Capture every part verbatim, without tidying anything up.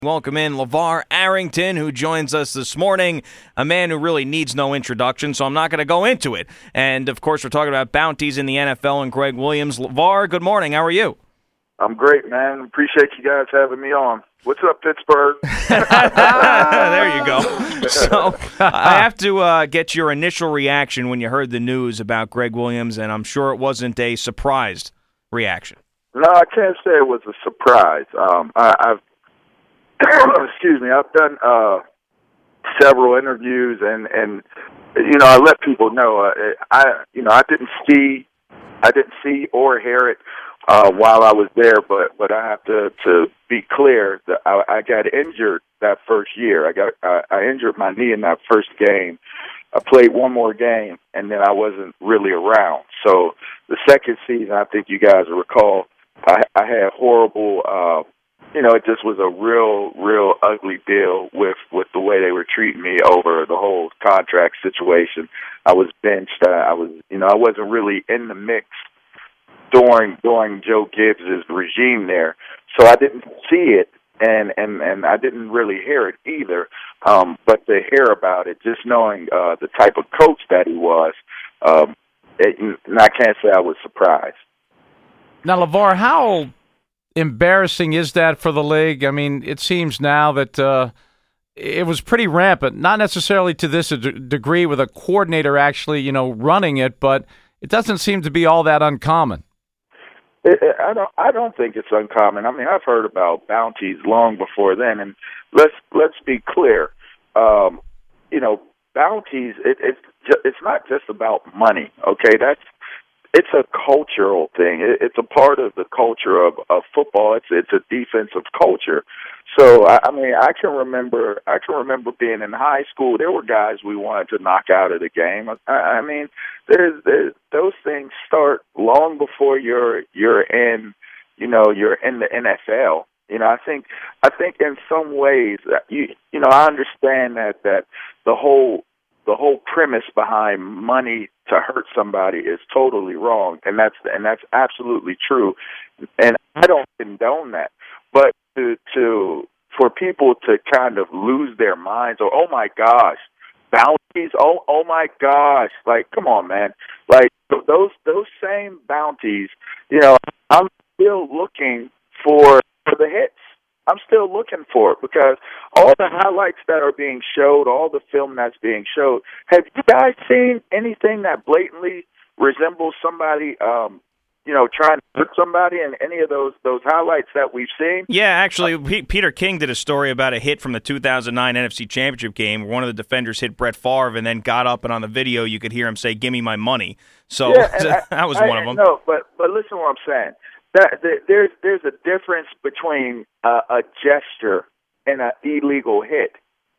Welcome in LeVar Arrington, who joins us this morning, a man who really needs no introduction, so I'm not going to go into it. And, of course, we're talking about bounties in the N F L and Greg Williams. LeVar, good morning. How are you? I'm great, man. Appreciate you guys having me on. What's up, Pittsburgh? There you go. So I have to uh, get your initial reaction when you heard the news about Greg Williams, and I'm sure it wasn't a surprised reaction. No, I can't say it was a surprise. Um, I, I've excuse me. I've done uh, several interviews, and, and you know, I let people know. Uh, I you know I didn't see I didn't see or hear it uh, while I was there, but but I have to, to be clear that I, I got injured that first year. I got I, I injured my knee in that first game. I played one more game, and then I wasn't really around. So the second season, I think you guys will recall, I, I had horrible. Uh, You know, it just was a real, real ugly deal with, with the way they were treating me over the whole contract situation. I was benched. Uh, I was, you know, I wasn't really in the mix during during Joe Gibbs' regime there, so I didn't see it, and and, and I didn't really hear it either. Um, but to hear about it, just knowing uh, the type of coach that he was, um, it, and I can't say I was surprised. Now, LeVar, how embarrassing is that for the league? I mean, it seems now that uh, it was pretty rampant, not necessarily to this d- degree with a coordinator actually, you know, running it, but it doesn't seem to be all that uncommon. It, it, I don't. I don't think it's uncommon. I mean, I've heard about bounties long before then, and let's let's be clear. Um, you know, bounties. It, it's ju- it's not just about money. Okay, that's. It's a cultural thing. It's a part of the culture of, of football. It's it's a defensive culture. So I, I mean, I can remember I can remember being in high school. There were guys we wanted to knock out of the game. I, I mean, there's, there's those things start long before you're you're in you know you're in the N F L. You know, I think I think in some ways you you know I understand that that the whole. The whole premise behind money to hurt somebody is totally wrong, and that's and that's absolutely true, and I don't condone that. But to to for people to kind of lose their minds, or oh my gosh, bounties, oh oh my gosh, like come on, man, like those those same bounties, you know, I'm still looking for for the hits. I'm still looking for it because all the highlights that are being showed, all the film that's being showed, have you guys seen anything that blatantly resembles somebody, um, you know, trying to hurt somebody in any of those those highlights that we've seen? Yeah, actually, P- Peter King did a story about a hit from the two thousand nine N F C Championship game where one of the defenders hit Brett Favre and then got up, and on the video you could hear him say, "Give me my money." So yeah, that was I, one I, of them. No, but, but listen to what I'm saying. That, that there's there's a difference between uh, a gesture and an illegal hit.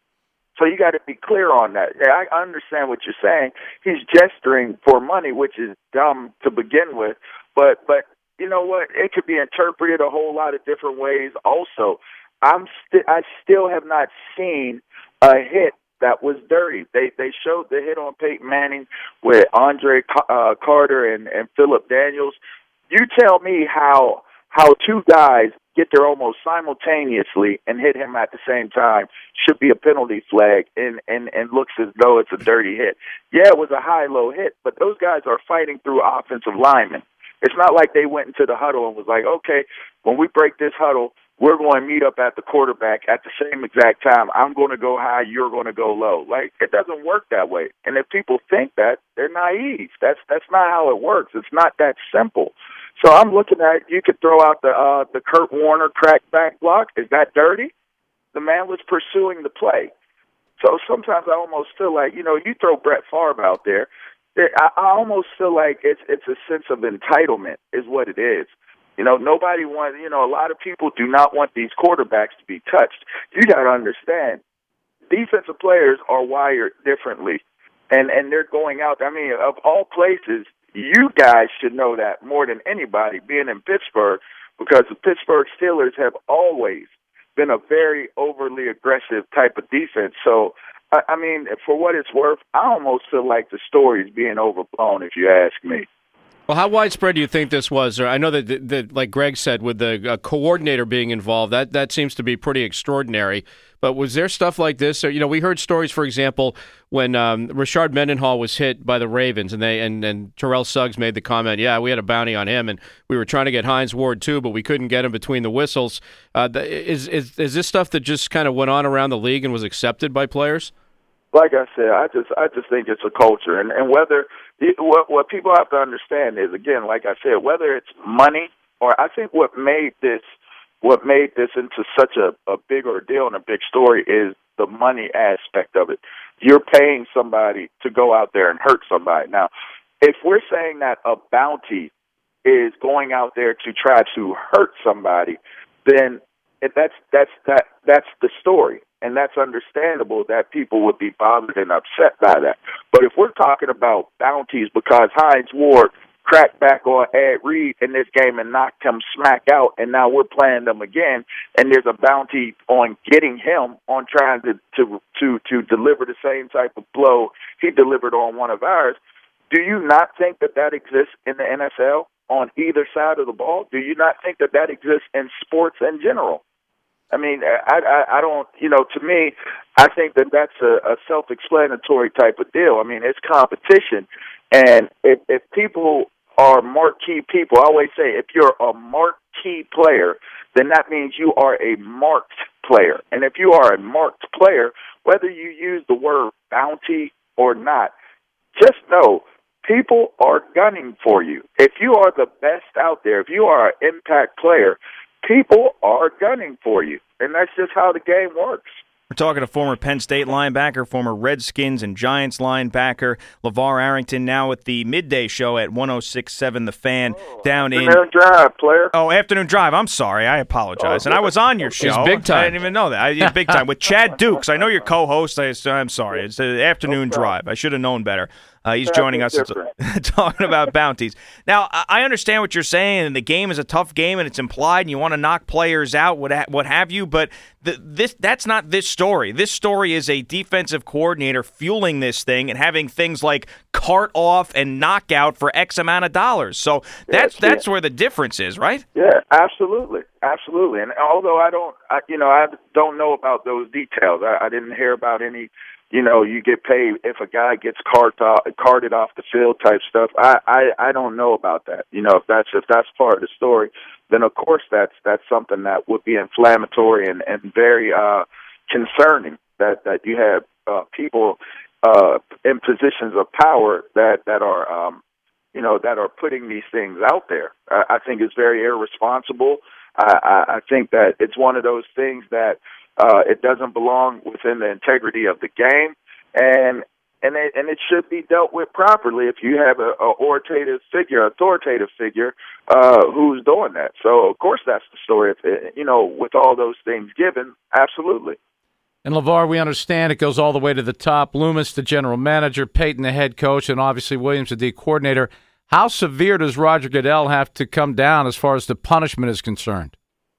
So you got to be clear on that. Yeah, I understand what you're saying. He's gesturing for money, which is dumb to begin with. But but you know what? It could be interpreted a whole lot of different ways. Also, I'm st- I still have not seen a hit that was dirty. They they showed the hit on Peyton Manning with Andre uh, Carter and, and Phillip Daniels. You tell me how how two guys get there almost simultaneously and hit him at the same time should be a penalty flag and, and, and looks as though it's a dirty hit. Yeah, it was a high-low hit, but those guys are fighting through offensive linemen. It's not like they went into the huddle and was like, okay, when we break this huddle, we're going to meet up at the quarterback at the same exact time. I'm going to go high, you're going to go low. Like, it doesn't work that way. And if people think that, they're naive. That's that's not how it works. It's not that simple. So I'm looking at, you could throw out the uh, the Kurt Warner crackback block. Is that dirty? The man was pursuing the play. So sometimes I almost feel like, you know, you throw Brett Favre out there, I, I almost feel like it's it's a sense of entitlement is what it is. You know, nobody wants, you know, a lot of people do not want these quarterbacks to be touched. You got to understand, defensive players are wired differently, and, and they're going out. I mean, of all places, you guys should know that more than anybody, being in Pittsburgh, because the Pittsburgh Steelers have always been a very overly aggressive type of defense. So, I, I mean, for what it's worth, I almost feel like the story is being overblown, if you ask me. Well, how widespread do you think this was? Or I know that, that, that like Greg said, with the uh, coordinator being involved, that, that seems to be pretty extraordinary. But was there stuff like this? Or, you know, we heard stories, for example, when um, Rashard Mendenhall was hit by the Ravens, and they and, and Terrell Suggs made the comment, yeah, we had a bounty on him, and we were trying to get Hines Ward too, but we couldn't get him between the whistles. Uh, the, is, is, is this stuff that just kind of went on around the league and was accepted by players? Like I said, I just I just think it's a culture, and and whether what what people have to understand is, again, like I said, whether it's money or I think what made this what made this into such a, a big ordeal and a big story is the money aspect of it. You're paying somebody to go out there and hurt somebody. Now, if we're saying that a bounty is going out there to try to hurt somebody, then if that's that's that that's the story. And that's understandable that people would be bothered and upset by that. But if we're talking about bounties because Hines Ward cracked back on Ed Reed in this game and knocked him smack out, and now we're playing them again, and there's a bounty on getting him on trying to, to, to, to deliver the same type of blow he delivered on one of ours, do you not think that that exists in the N F L on either side of the ball? Do you not think that that exists in sports in general? I mean, I, I, I don't, you know, to me, I think that that's a, a self-explanatory type of deal. I mean, it's competition. And if, if people are marquee people, I always say if you're a marquee player, then that means you are a marked player. And if you are a marked player, whether you use the word bounty or not, just know people are gunning for you. If you are the best out there, if you are an impact player, people are gunning for you, and that's just how the game works. We're talking to former Penn State linebacker, former Redskins and Giants linebacker, LeVar Arrington, now with the midday show at one oh six point seven The Fan oh, down in... Afternoon Drive, player. Oh, Afternoon Drive. I'm sorry. I apologize. Oh, and I was on your show. It's big time. I didn't even know that. I, big time. With Chad Dukes. I know your co-host. I, I'm sorry. It's the Afternoon no Drive. I should have known better. Uh, he's joining us talking about bounties. Now, I understand what you're saying, and the game is a tough game, and it's implied, and you want to knock players out, what ha- what have you, but the, this that's not this story. This story is a defensive coordinator fueling this thing and having things like cart off and knockout for X amount of dollars. So that's yeah, that's yeah. where the difference is, right? Yeah, absolutely. Absolutely. And although I don't, I, you know, I don't know about those details, I, I didn't hear about any, you know, you get paid if a guy gets cart off, carted off the field type stuff. I, I, I don't know about that. You know, if that's if that's part of the story, then of course that's that's something that would be inflammatory and, and very uh, concerning. That that you have uh, people uh, in positions of power that that are um, you know that are putting these things out there. I, I think it's very irresponsible. I, I, I think that it's one of those things that. Uh, it doesn't belong within the integrity of the game, and and it, and it should be dealt with properly if you have a, a authoritative figure, authoritative figure uh, who's doing that. So, of course, that's the story. If it, you know, with all those things given, absolutely. And LeVar, we understand it goes all the way to the top. Loomis, the general manager, Peyton, the head coach, and obviously Williams, the D coordinator. How severe does Roger Goodell have to come down as far as the punishment is concerned?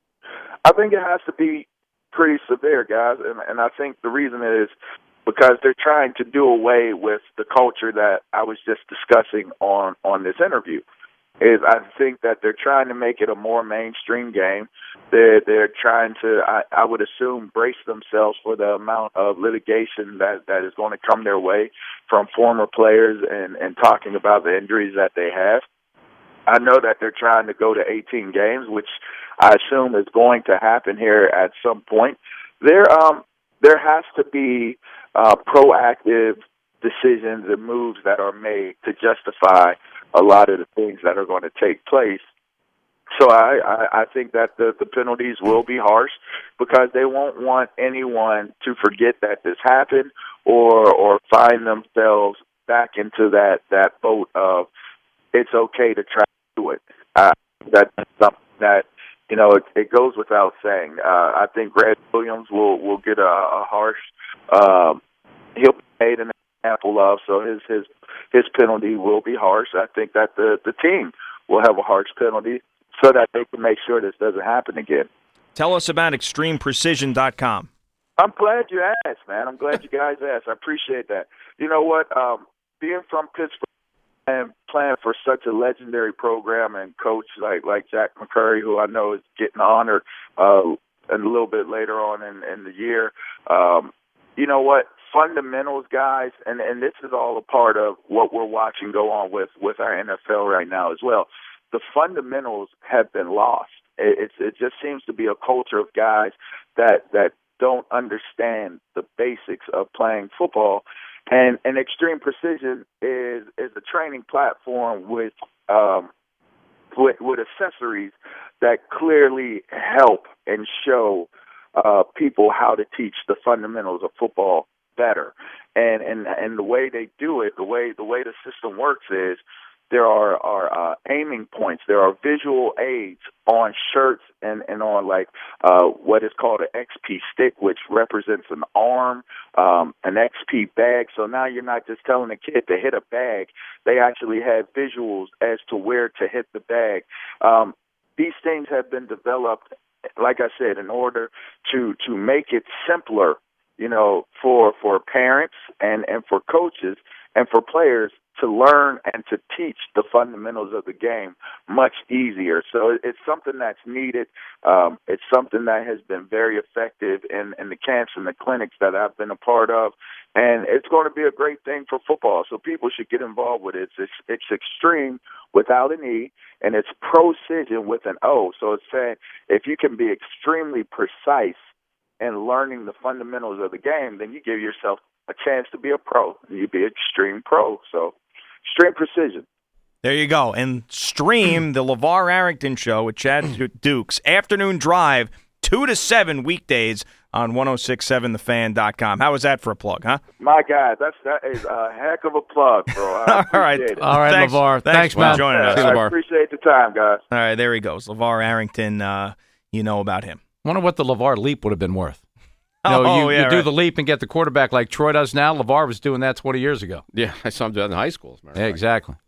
I think it has to be pretty severe, guys, and, and I think the reason is because they're trying to do away with the culture that I was just discussing on, on this interview. Is I think that they're trying to make it a more mainstream game. They're they're trying to, I, I would assume, brace themselves for the amount of litigation that, that is going to come their way from former players and, and talking about the injuries that they have. I know that they're trying to go to eighteen games, which I assume is going to happen here at some point. There, um, there has to be uh, proactive decisions and moves that are made to justify a lot of the things that are going to take place. So I, I, I think that the, the penalties will be harsh because they won't want anyone to forget that this happened or or find themselves back into that, that boat of it's okay to try to do it. Uh, that's something that, you know, it, it goes without saying. Uh, I think Greg Williams will, will get a, a harsh, um, he'll be made an example of, so his, his, his penalty will be harsh. I think that the, the team will have a harsh penalty so that they can make sure this doesn't happen again. Tell us about extreme precision dot com. I'm glad you asked, man. I'm glad you guys asked. I appreciate that. You know what? Um, being from Pittsburgh, and playing for such a legendary program and coach like like Jack McCurry, who I know is getting honored uh, a little bit later on in, in the year. Um, you know what? Fundamentals, guys, and, and this is all a part of what we're watching go on with, with our N F L right now as well. The fundamentals have been lost. It, it's, it just seems to be a culture of guys that, that don't understand the basics of playing football. And, and Extreme Precision is, is a training platform with, um, with, with accessories that clearly help and show uh, people how to teach the fundamentals of football better. And, and, and the way they do it, the way, the way the system works is, there are, are uh, aiming points. There are visual aids on shirts and, and on like uh, what is called an X P stick, which represents an arm, um, an X P bag. So now you're not just telling a kid to hit a bag. They actually have visuals as to where to hit the bag. Um, these things have been developed, like I said, in order to, to make it simpler, you know, for, for parents and, and for coaches and for players to learn and to teach the fundamentals of the game much easier. So it's something that's needed. Um, it's something that has been very effective in, in the camps and the clinics that I've been a part of. And it's going to be a great thing for football. So people should get involved with it. It's, it's extreme without an E, and it's precision with an O. So it's saying if you can be extremely precise in learning the fundamentals of the game, then you give yourself a chance to be a pro. You'd be extreme pro. So Extreme Precision. There you go. And stream the LeVar Arrington Show with Chad Dukes. Afternoon drive, two to seven weekdays on one oh six point seven the fan dot com. How was that for a plug, huh? My God, that's, that is a heck of a plug, bro. I All right. it. All right, Thanks, LeVar. Thanks, Thanks, for man. joining us. See you, I LeVar. appreciate the time, guys. All right, there he goes. LeVar Arrington, uh, you know about him. Wonder what the LeVar leap would have been worth. You know, Oh, you, yeah, you do right. the leap and get the quarterback like Troy does now. LeVar was doing that twenty years ago. Yeah, I saw him do that in high school. Yeah, exactly.